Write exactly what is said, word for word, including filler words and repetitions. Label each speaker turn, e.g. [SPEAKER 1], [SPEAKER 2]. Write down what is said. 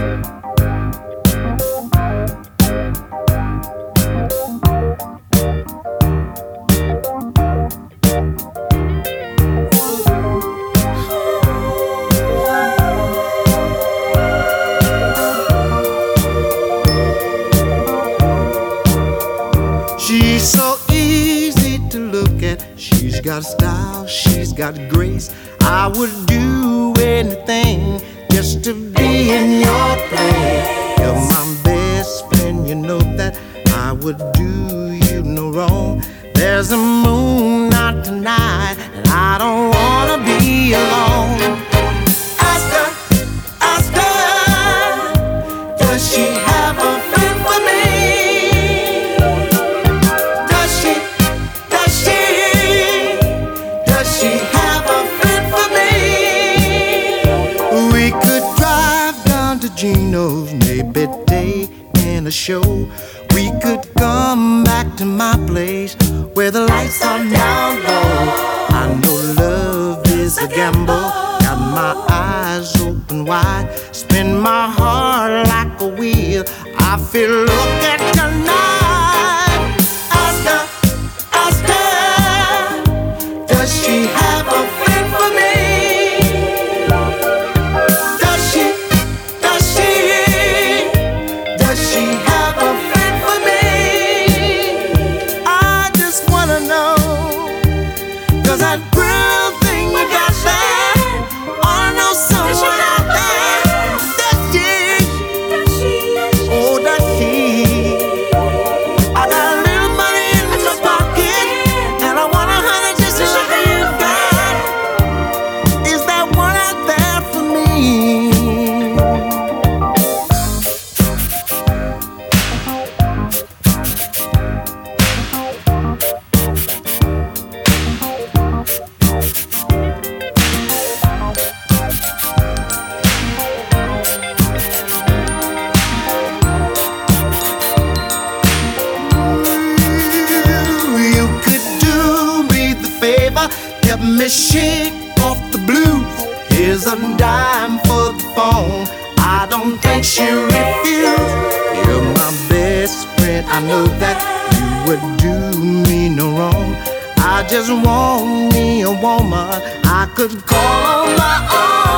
[SPEAKER 1] She's so easy to look at. She's got style, she's got grace. I would do anything just to be in your place. You're my best friend, you know that I would do you no wrong. There's a moon out tonight, and I don't wanna be alone. Ask her, ask her, does she have a friend for me? She have a friend for me. We could drive down to Gino's, maybe take in a show. We could come back to my place where the lights are down low. I know love is a gamble, got my eyes open wide, spin my heart like a wheel. I feel look at tonight. Ask her, ask her, does she have a friend for me? Does she, does she, does she have a friend for me? I just wanna know, 'cause that real thing you got there, wanna know someone out there. Does she, oh does she? I got a little money in my pocket, and I want a hundred just to look at you got. Is that one out there for me? You could do me the favor, help me shake off the blues. Here's a dime for the phone, I don't think she'll refuse. You're my best friend, I know that you would do me no wrong. I just want me a woman I could call on my own.